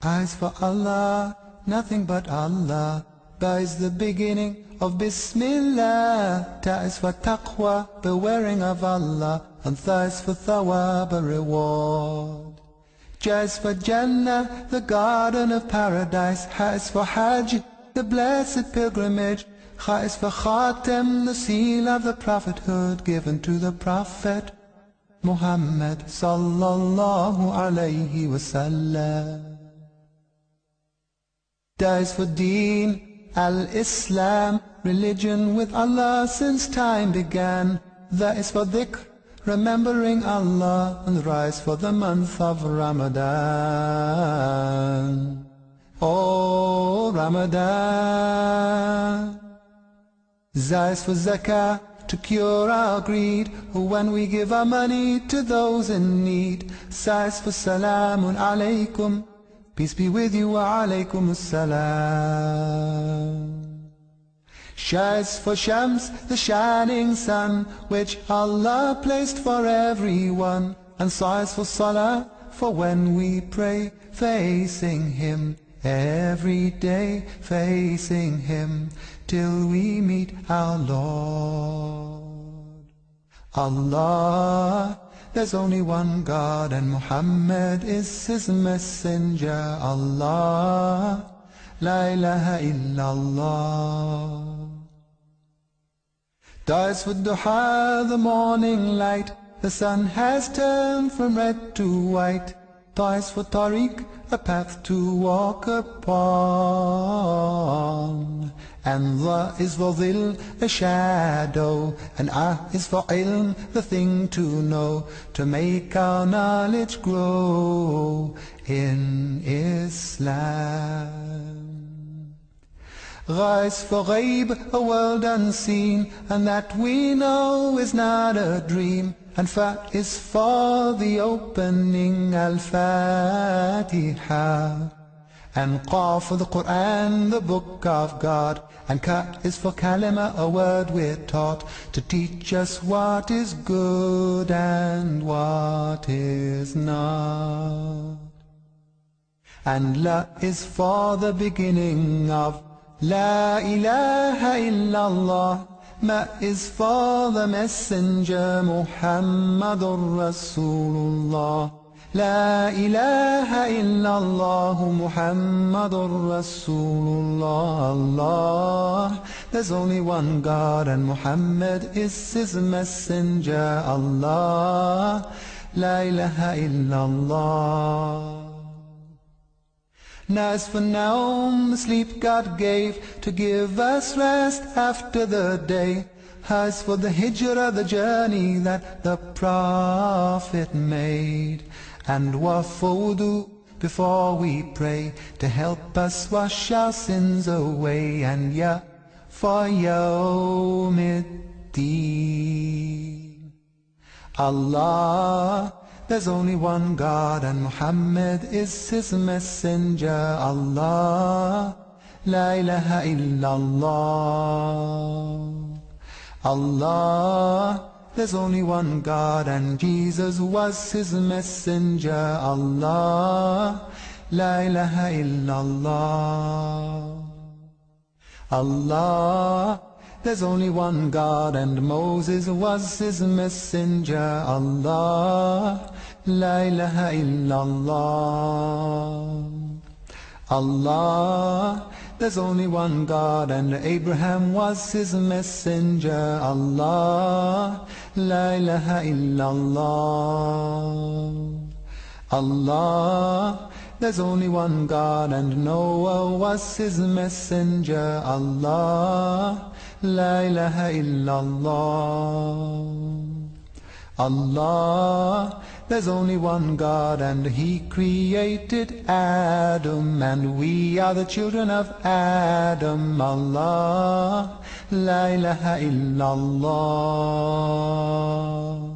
Eyes for Allah, nothing but Allah. Ba is the beginning of Bismillah. Ta is for taqwa, bewaring of Allah. And tha is for thawab, a reward. Ja is for Jannah, the garden of paradise. Ha is for Hajj, the blessed pilgrimage. Kha is for Khatem, the seal of the prophethood given to the Prophet Muhammad sallallahu alayhi wasallam. Da is for Deen, al-Islam, religion with Allah since time began. Tha is for Dhikr, remembering Allah, and rise for the month of Ramadan. Oh Ramadan. Za is for Zakah, to cure our greed, when we give our money to those in need. Sa is for Salamun alaykum, peace be with you, wa alaykum as-salam. Sha is for Shams, the shining sun, which Allah placed for everyone. And Sa is for Salah, for when we pray, facing Him, every day facing Him, till we meet our Lord. Allah, there's only one God, and Muhammad is His messenger. Allah, la ilaha illallah. Da is for Duha, the morning light. The sun has turned from red to white. Ta is for Tariq, a path to walk upon. And Dha is for Dhil, a shadow. And Ah is for Ilm, the thing to know, to make our knowledge grow in Islam. Gha is for Ghaib, a world unseen, and that we know is not a dream. And Fa is for the opening, Al-Fatiha. And Qaf for the Quran, the book of God. And Ka is for Kalima, a word we're taught, to teach us what is good and what is not. And La is for the beginning of La ilaha illallah. Ma is for the messenger, Muhammadur Rasulullah. La ilaha illallah, Muhammadur Rasulullah. Allah, there's only one God, and Muhammad is His messenger. Allah, la ilaha illallah. Na is for Naum, the sleep God gave to give us rest after the day. Ha is for the hijrah, the journey that the Prophet made. And Wa for wudu, before we pray, to help us wash our sins away. And Ya for Yawmiddin. Allah, there's only one God, and Muhammad is His messenger. Allah, la ilaha illallah. Allah, there's only one God, and Jesus was His messenger. Allah, la ilaha illallah. Allah, there's only one God, and Moses was His messenger. Allah, la ilaha illallah. Allah, there's only one God, and Abraham was His messenger. Allah, la ilaha illallah. Allah, there's only one God, and Noah was His messenger. Allah, la ilaha illallah. Allah, there's only one God, and He created Adam, and we are the children of Adam. Allah, la ilaha illallah.